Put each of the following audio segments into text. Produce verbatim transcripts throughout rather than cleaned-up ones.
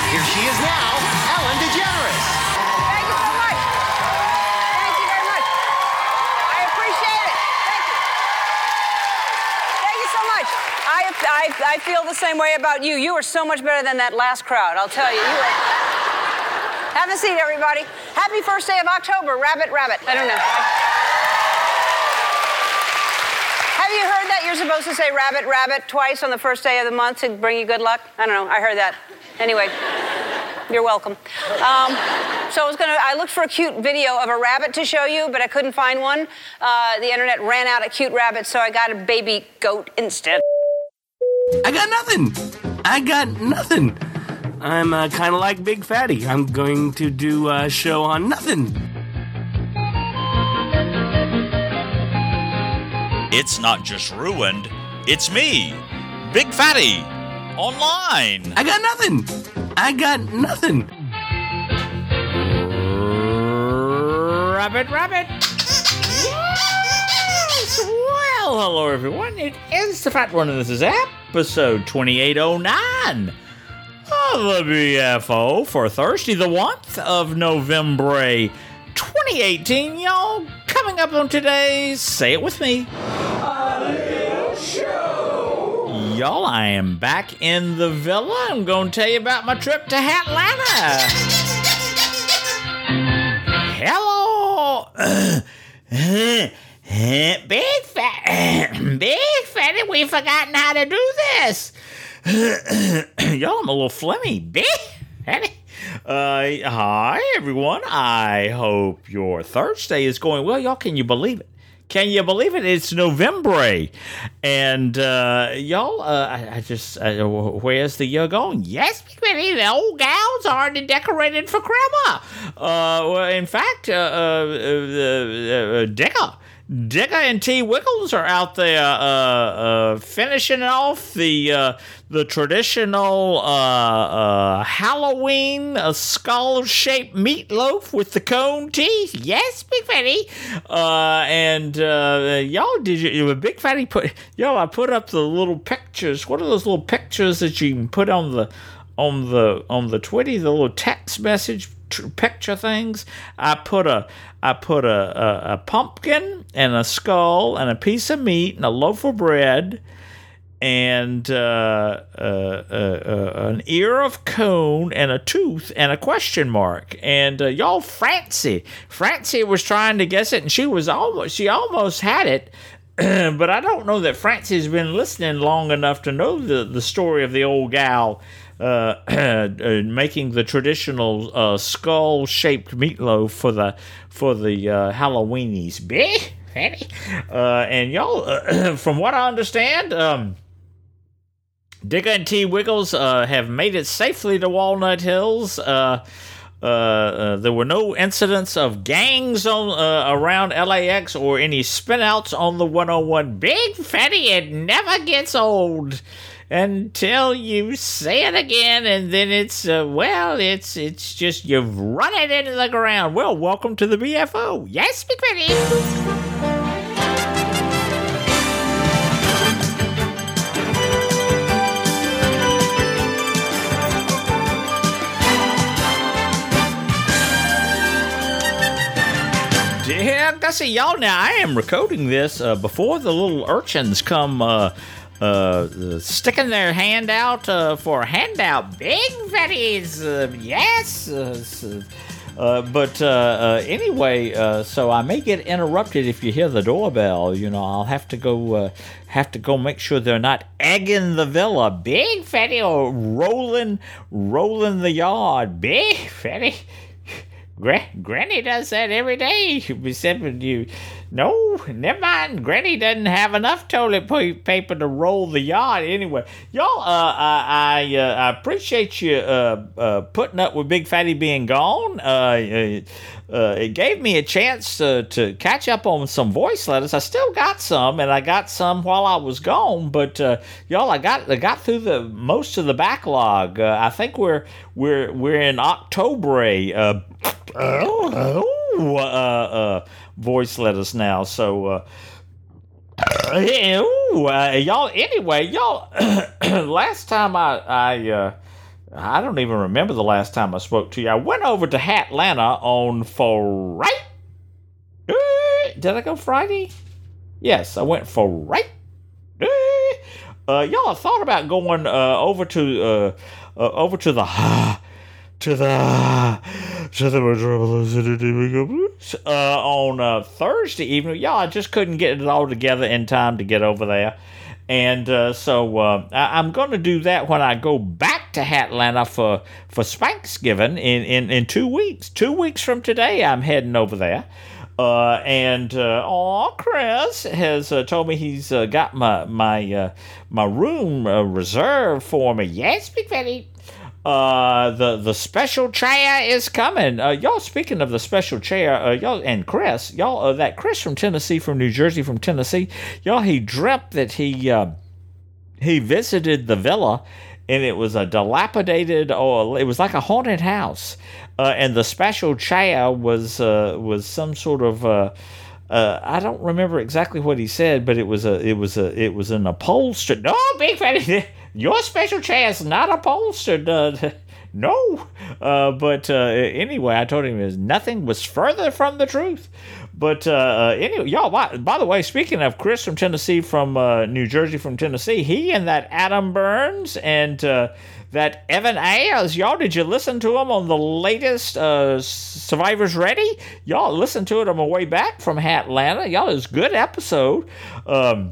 Here she is now, Ellen DeGeneres. Thank you so much. Thank you very much. I appreciate it. Thank you. Thank you so much. I, I, I feel the same way about you. You are so much better than that last crowd, I'll tell you. You are... Have a seat, everybody. Happy first day of October, rabbit, rabbit. I don't know. Have you heard that you're supposed to say rabbit, rabbit twice on the first day of the month to bring you good luck? I don't know. I heard that. Anyway, you're welcome. Um, so I was gonna. I looked for a cute video of a rabbit to show you, but I couldn't find one. Uh, the internet ran out of cute rabbits, so I got a baby goat instead. I got nothing. I got nothing. I'm uh, kind of like Big Fatty. I'm going to do a show on nothing. It's not just ruined, it's me, Big Fatty, online. I got nothing. I got nothing. Rabbit, rabbit. Yes! Well, hello everyone. It is the Fat One, and this is episode twenty-eight oh nine of the B F O for Thursday, the first of November, twenty eighteen. Y'all, coming up on today's Say It With Me. A little show. Y'all, I am back in the villa. I'm going to tell you about my trip to Atlanta. Hello. Big Fat, Big Fatty, we've forgotten how to do this. Y'all, I'm a little phlegmy. Big Fatty. Uh, hi, everyone. I hope your Thursday is going well. Y'all, can you believe it? Can you believe it? It's November. And, uh, y'all, uh, I, I just, uh, where's the year going? Yes, the old gals are already decorated for Grandma. Uh, well, in fact, uh, uh, uh, uh Dicker. Dicker and T. Wiggles are out there uh, uh, finishing off the uh, the traditional uh, uh, Halloween uh, skull-shaped meatloaf with the cone teeth. Yes, Big Fatty. Uh, and uh, y'all, did you? Big Fatty put y'all. I put up the little pictures. What are those little pictures that you can put on the on the on the Twitty? The little text message picture things. I put a I put a, a, a pumpkin and a skull and a piece of meat and a loaf of bread and uh, uh, uh, uh, an ear of cone and a tooth and a question mark. And uh, y'all, Francie, Francie was trying to guess it, and she was almost she almost had it. But I don't know that Francie's been listening long enough to know the, the story of the old gal uh, uh, making the traditional uh, skull-shaped meatloaf for the for the uh, Halloweenies. Uh, and y'all, uh, from what I understand, um, Dicker and T. Wiggles uh, have made it safely to Walnut Hills. Uh, Uh, uh, there were no incidents of gangs on uh, around L A X or any spinouts on the one oh one. Big Fatty, it never gets old until you say it again, and then it's uh, well, it's it's just you've run it into the ground. Well, welcome to the B F O. Yes, Big Fatty. Yeah, Gussie, y'all, now I am recording this uh, before the little urchins come uh, uh, sticking their hand out uh, for a handout. Big Fatties, uh, yes. Uh, uh, but uh, uh, anyway, uh, so I may get interrupted if you hear the doorbell. You know, I'll have to go uh, have to go make sure they're not egging the villa. Big Fatty, or rolling, rolling the yard. Big Fatty. Gra- Granny does that every day. Except you, no, never mind. Granny doesn't have enough toilet paper to roll the yard anyway. Y'all, uh, I I, uh, I appreciate you uh, uh, putting up with Big Fatty being gone. Uh, uh, it gave me a chance uh, to catch up on some voice letters. I still got some, and I got some while I was gone. But uh, y'all, I got I got through the most of the backlog. Uh, I think we're we're we're in October. Uh, Oh, oh, uh, uh, voice letters now. So, uh, uh, uh, y'all. Anyway, y'all. Last time I, I, uh, I don't even remember the last time I spoke to you. I went over to Hatlanta on Friday. Did I go Friday? Yes, I went Friday. Uh, y'all thought about going uh, over to uh, uh, over to the to the to the uh, on uh, Thursday evening. Y'all, I just couldn't get it all together in time to get over there. And uh, so uh, I- I'm going to do that when I go back to Hatlanta for for Thanksgiving in, in, in two weeks. Two weeks from today, I'm heading over there. Uh, and uh, oh, Chris has uh, told me he's uh, got my my uh, my room uh, reserved for me. Yes, Big Fatty. Uh, the the special chair is coming. Uh, y'all, speaking of the special chair, uh, y'all and Chris, y'all, uh, that Chris from Tennessee, from New Jersey, from Tennessee, y'all, he dreamt that he uh, he visited the villa, and it was a dilapidated, or it was like a haunted house, uh, and the special chair was uh, was some sort of. Uh, Uh, I don't remember exactly what he said, but it was a, it was a, it was an upholstered. No, Big Fatty, your special chair is not upholstered. Uh, no, uh, but uh, anyway, I told him is nothing was further from the truth. But uh, anyway, y'all. By, by the way, speaking of Chris from Tennessee, from uh, New Jersey, from Tennessee, he and that Adam Burns and. Uh, That Evan Ayers, y'all, did you listen to him on the latest uh, Survivors Ready? Y'all listen to it on my way back from Atlanta. Y'all, it was a good episode. Um,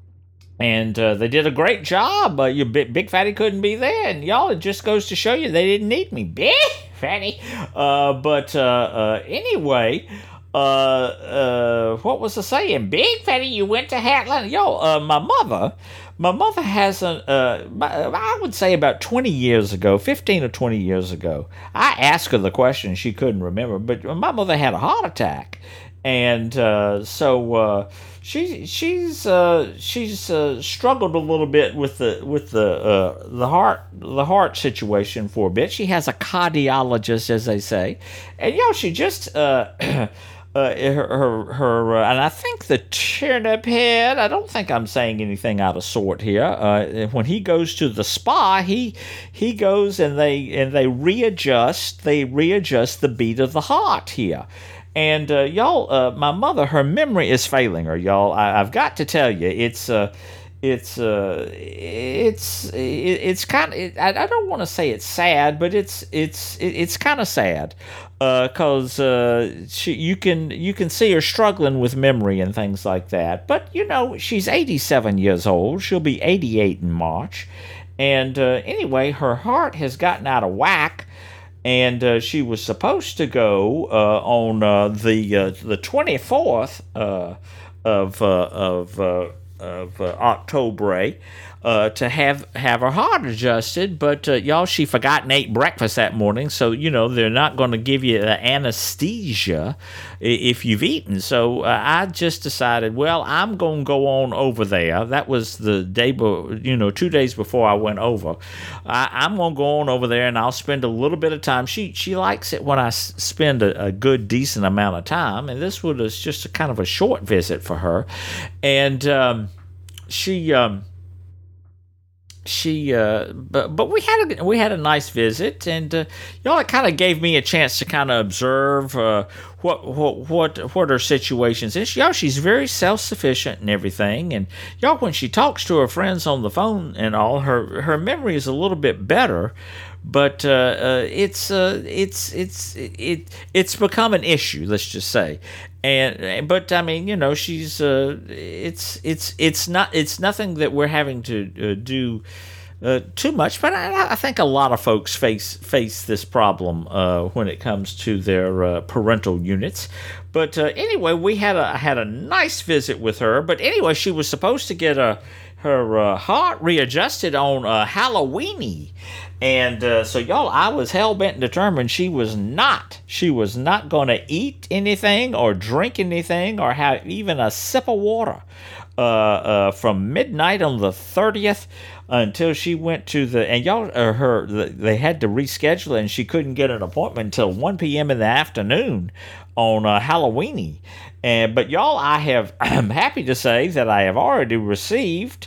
and uh, they did a great job. Uh, you Big, Big Fatty couldn't be there. And y'all, it just goes to show you they didn't need me. Big Fatty. Uh, but uh, uh, anyway... Uh, uh, what was I saying? Big Fatty, you went to Atlanta. Yo, uh, my mother, my mother has a, uh, I would say about twenty years ago, fifteen or twenty years ago, I asked her the question, she couldn't remember, but my mother had a heart attack. And, uh, so, uh, she, she's, uh, she's, uh, struggled a little bit with the, with the, uh, the heart, the heart situation for a bit. She has a cardiologist, as they say. And, yo, she just, uh, Uh, her, her, her uh, and I think the turnip head, I don't think I'm saying anything out of sort here. Uh, when he goes to the spa, he he goes and they and they readjust, they readjust the beat of the heart here. And uh, y'all, uh, my mother, her memory is failing her, y'all. I, I've got to tell you, it's uh, it's uh, it's it, it's kind of. It, I, I don't want to say it's sad, but it's it's it, it's kind of sad. Because uh, uh, she, you can you can see her struggling with memory and things like that. But you know, she's eighty-seven years old. She'll be eighty-eight in March. And uh, anyway, her heart has gotten out of whack, and uh, she was supposed to go uh, on uh, the uh, the twenty-fourth uh, of uh, of uh, of uh, October. Uh, to have have her heart adjusted, but uh, y'all, she forgot and ate breakfast that morning, so you know they're not going to give you the anesthesia if you've eaten. So uh, I just decided, well, I'm going to go on over there. That was the day, be- you know, two days before I went over. I- I'm going to go on over there and I'll spend a little bit of time. She she likes it when I s- spend a, a good, decent amount of time, and this was just a kind of a short visit for her, and um, she. Um, She, uh, but but we had a we had a nice visit, and uh, y'all, it kind of gave me a chance to kind of observe uh, what what what what her situations is. Y'all, she's very self sufficient and everything, and y'all, when she talks to her friends on the phone and all, her her memory is a little bit better, but uh, uh, it's uh, it's it's it it's become an issue. Let's just say. And but I mean, you know, she's uh, it's it's it's not it's nothing that we're having to uh, do uh, too much. But I, I think a lot of folks face face this problem uh, when it comes to their uh, parental units. But uh, anyway, we had a had a nice visit with her. But anyway, she was supposed to get a her uh, heart readjusted on uh, Halloweeny. And uh, so, y'all, I was hell-bent and determined she was not. She was not going to eat anything or drink anything or have even a sip of water uh, uh, from midnight on the thirtieth until she went to the... And y'all, uh, her, they had to reschedule it, and she couldn't get an appointment until one p.m. in the afternoon on uh, Halloweeny. And, but, y'all, I have... I'm happy to say that I have already received...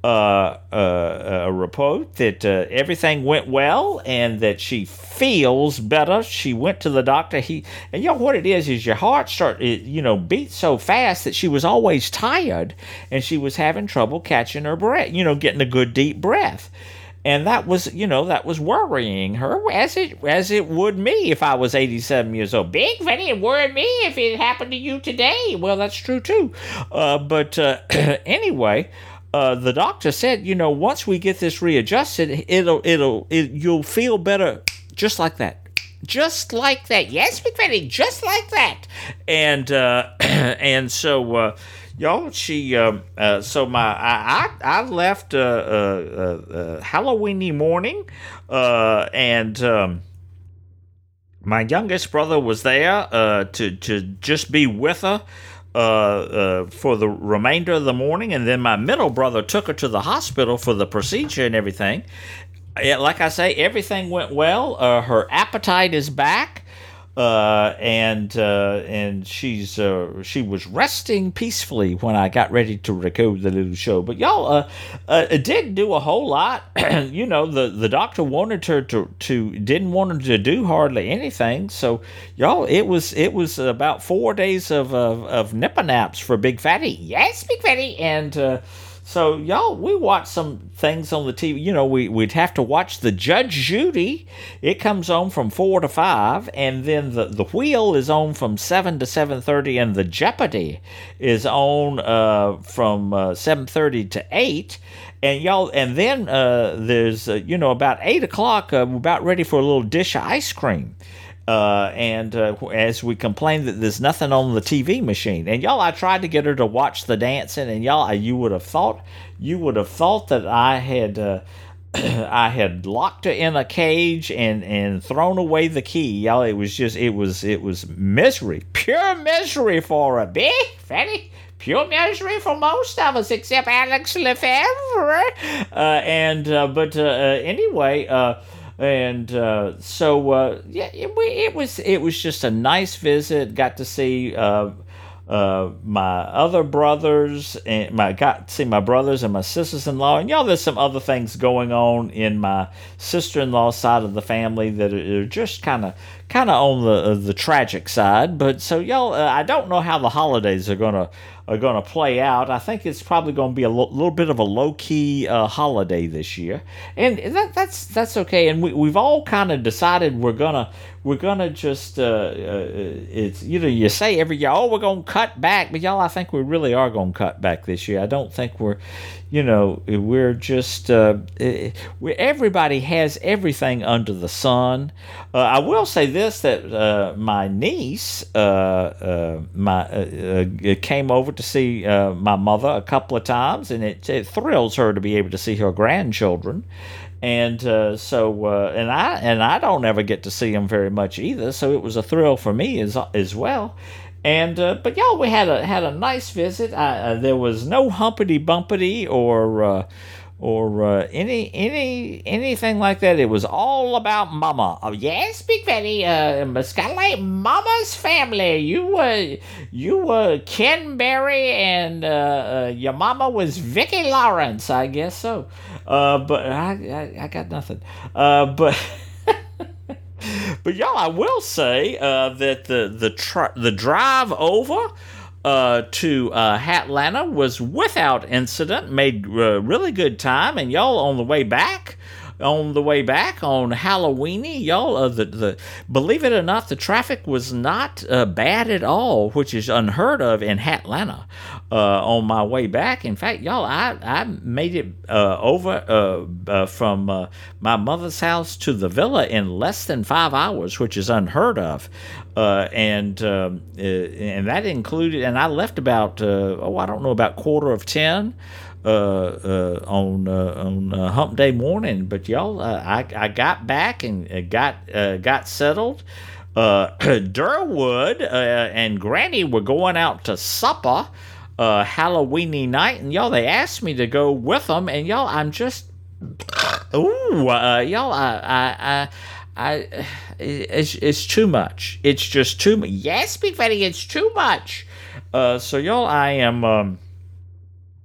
uh, uh, a report that uh, everything went well and that she feels better. She went to the doctor. He and you know what it is is your heart start it, you know beat so fast that she was always tired and she was having trouble catching her breath. You know, getting a good deep breath. And that was, you know, that was worrying her, as it as it would me if I was eighty-seven years old. Big Fatty, it worried me if it happened to you today. Well, that's true, too. Uh, but uh, anyway, uh, the doctor said, you know, once we get this readjusted, it'll, it'll, it, you'll feel better just like that. Just like that. Yes, Big Fatty, just like that. And, uh, and so... Uh, Y'all, she, uh, uh, so my, I, I, I left, uh, uh, uh, Halloweeny morning, uh, and, um, my youngest brother was there, uh, to, to just be with her, uh, uh, for the remainder of the morning, and then my middle brother took her to the hospital for the procedure and everything. Like I say, everything went well, uh, her appetite is back. Uh, and uh, and she's uh, she was resting peacefully when I got ready to record the little show. But y'all, uh, uh, it didn't do a whole lot. You know, the, the doctor wanted her to, to didn't want her to do hardly anything. So y'all, it was it was about four days of of, of nipper naps for Big Fatty. Yes, Big Fatty, and. Uh, So, y'all, we watch some things on the T V. You know, we, we'd have to watch the Judge Judy. It comes on from four to five. And then the, the Wheel is on from seven to seven thirty. And the Jeopardy is on uh, from uh, seven thirty to eight. And, y'all, and then uh, there's, uh, you know, about eight o'clock, uh, we're about ready for a little dish of ice cream. Uh, and uh, as we complain that there's nothing on the T V machine, and y'all, I tried to get her to watch the dancing, and y'all, you would have thought, you would have thought that I had, uh, I had locked her in a cage and and thrown away the key, y'all. It was just, it was, it was misery, pure misery for her, Big Fatty. Pure misery for most of us, except Alex Lefebvre. Uh, and uh, but uh, uh, anyway. Uh, And uh, so, uh, yeah, it, it was it was just a nice visit. Got to see uh, uh, my other brothers, and my got to see my brothers and my sisters-in-law. And y'all, there's some other things going on in my sister-in-law side of the family that are just kind of kind of on the uh, the tragic side. But so y'all, uh, I don't know how the holidays are gonna. are going to play out. I think it's probably going to be a lo- little bit of a low-key uh, holiday this year, and that, that's that's okay. And we we've all kind of decided we're gonna we're gonna just uh, uh, it's you know you say every year, oh, we're gonna cut back, but y'all, I think we really are gonna cut back this year. I don't think we're you know we're just uh, we everybody has everything under the sun. Uh, I will say this, that uh, my niece uh, uh, my uh, uh, came over to see uh, my mother a couple of times, and it, it thrills her to be able to see her grandchildren. And uh, so, uh, and I and I don't ever get to see them very much either. So it was a thrill for me as as well. And uh, but y'all, we had a had a nice visit. I, uh, there was no humpity bumpity or uh, or uh, any any anything like that. It was all about Mama. Oh yes, Big Fatty. Uh, it's kind of like Mama's family. You were you were Ken Berry, and uh, uh, your mama was Vicki Lawrence. I guess so. Uh, but I, I I got nothing. Uh, but. But y'all, I will say uh, that the the tr- the drive over uh, to uh, Hatlanta was without incident. Made uh, really good time, and y'all on the way back. On the way back on Halloweeny, y'all, uh, the, the believe it or not, the traffic was not uh, bad at all, which is unheard of in Hatlanta. Uh, on my way back, in fact, y'all, I, I made it uh, over uh, uh, from uh, my mother's house to the villa in less than five hours, which is unheard of. Uh, and um, uh, and that included, and I left about uh, oh, I don't know, about quarter of ten. Uh, uh, on uh, on uh, Hump Day morning, but y'all, uh, I I got back and uh, got uh, got settled. Uh, Durwood uh, and Granny were going out to supper uh, Halloweeny night, and y'all, they asked me to go with them, and y'all, I'm just ooh, uh, y'all, I I. I I, it's, it's too much. It's just too much. Yes, Big Fatty, it's too much. Uh, so y'all, I am. Um,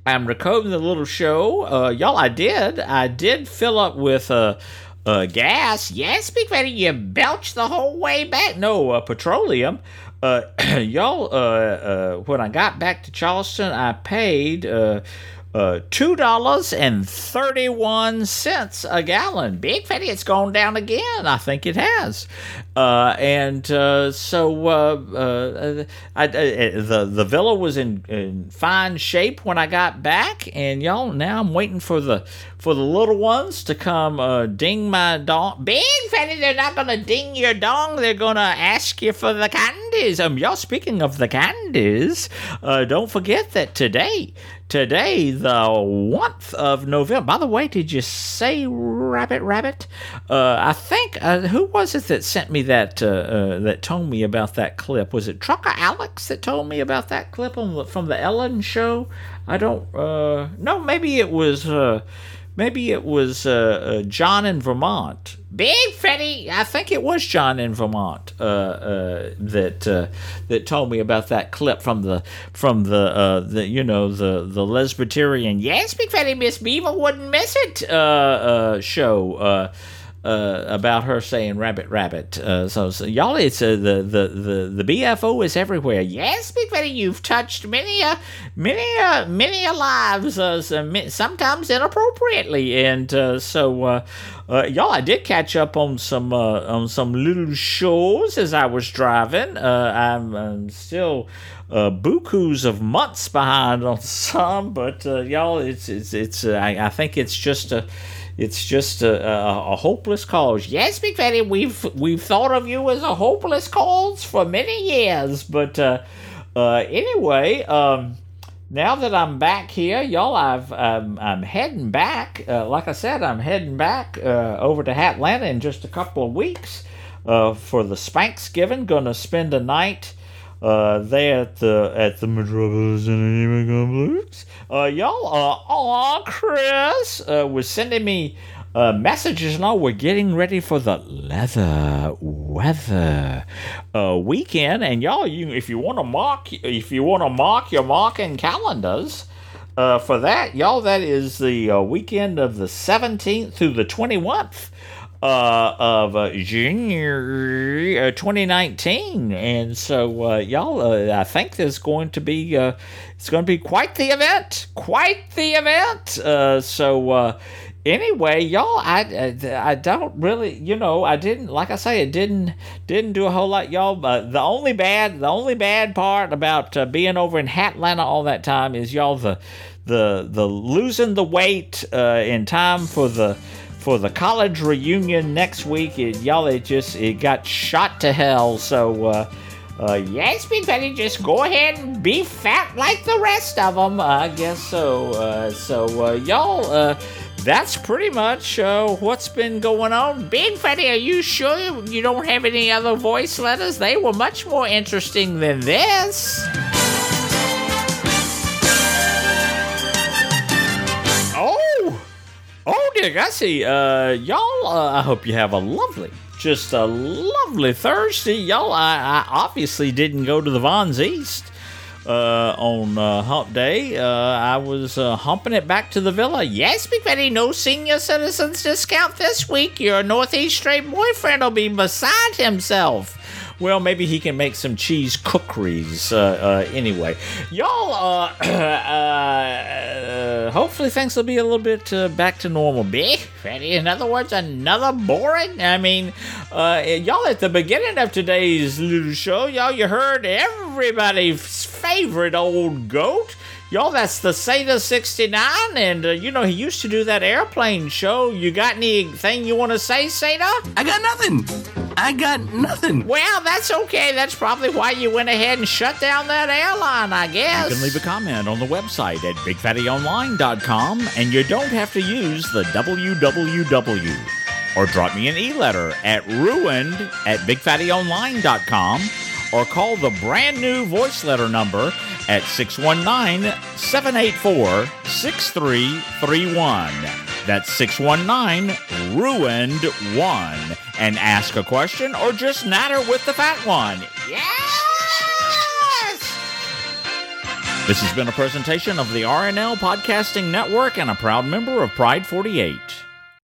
I'm recording the little show. Uh, y'all, I did. I did fill up with uh, uh, gas. Yes, Big Fatty, you belched the whole way back. No, uh, petroleum. Uh, y'all, uh, uh, when I got back to Charleston, I paid uh, uh, two dollars and thirty-one cents a gallon. Big Fatty, it's gone down again. I think it has. Uh, and uh, so uh, uh, I, I, the the villa was in, in fine shape when I got back, and y'all, now I'm waiting for the for the little ones to come uh, ding my dong. Big Fatty, they're not gonna ding your dong. They're gonna ask you for the candies. Um, y'all, speaking of the candies, uh, don't forget that today. Today, the first of November. By the way, did you say Rabbit Rabbit? Uh, I think, uh, who was it that sent me that, uh, uh, that told me about that clip? Was it Trucker Alex that told me about that clip on the, from the Ellen show? I don't, uh, no, maybe it was, uh, maybe it was, uh, uh John in Vermont. Big Fatty, I think it was John in Vermont uh, uh, that uh, that told me about that clip from the from the uh, the you know the the Lesbiterian. Yes, Big Fatty, Miss Beaver wouldn't miss it uh, uh, show. Uh, Uh, about her saying rabbit rabbit. Uh, so, so y'all, it's uh, the, the the the B F O is everywhere. Yes, Big Fatty, you've touched many a many a many a lives, uh, sometimes inappropriately, and uh, so uh, uh, y'all, I did catch up on some uh, on some little shows as I was driving. Uh, I'm, I'm still. Uh, bukus of months behind on some, but uh, y'all, it's it's it's. Uh, I, I think it's just a, it's just a, a, a hopeless cause. Yes, Big Fatty, we've we've thought of you as a hopeless cause for many years, but uh, uh, anyway, um, now that I'm back here, y'all, I've um, I'm heading back. Uh, like I said, I'm heading back uh, over to Atlanta in just a couple of weeks uh, for the Spanksgiving. Gonna spend a night. Uh, there at the at the Metropolis Entertainment Complex. Uh, y'all, uh, aw, Chris uh, was sending me uh, messages and all. We're getting ready for the leather weather uh, weekend, and y'all, you if you want to mark if you want to mark your marking calendars. Uh, for that, y'all, that is the uh, weekend of the seventeenth through the twenty-first. Uh, of uh, January uh, twenty nineteen, and so uh, y'all, uh, I think there's going to be uh, it's going to be quite the event, quite the event. Uh, so uh, anyway, y'all, I, I I don't really, you know, I didn't like I say, it didn't didn't do a whole lot, y'all. But the only bad the only bad part about uh, being over in Atlanta all that time is y'all the the the losing the weight uh, in time for the. For the college reunion next week, it, y'all, it just it got shot to hell. So, uh, uh, yes, Big Fatty, just go ahead and be fat like the rest of them. I guess so. Uh, so, uh, y'all, uh, that's pretty much uh, what's been going on. Big Fatty, are you sure you don't have any other voice letters? They were much more interesting than this. Oh, dear Gussie, uh, y'all, uh, I hope you have a lovely, just a lovely Thursday. Y'all, I, I obviously didn't go to the Vons East uh, on uh, hump day. Uh, I was uh, humping it back to the villa. Yes, Big Fatty, no senior citizens discount this week. Your Northeast straight boyfriend will be beside himself. Well, maybe he can make some cheese cookeries. Uh, uh, anyway, y'all, uh, uh, hopefully things will be a little bit uh, back to normal. Big Fatty, in other words, another boring. I mean, uh, y'all, at the beginning of today's little show, y'all, you heard everybody's favorite old goat. Y'all, that's the Seda sixty-nine, and, uh, you know, he used to do that airplane show. You got anything you want to say, Seda? I got nothing. I got nothing. Well, that's okay. That's probably why you went ahead and shut down that airline, I guess. You can leave a comment on the website at big fatty online dot com, and you don't have to use the W W W. Or drop me an e-letter at ruined at big fatty online dot com, or call the brand new voice letter number at six one nine, seven eight four, six three three one. That's six one nine, ruined one. And ask a question or just natter with the fat one. Yes! This has been a presentation of the R N L Podcasting Network and a proud member of Pride forty-eight.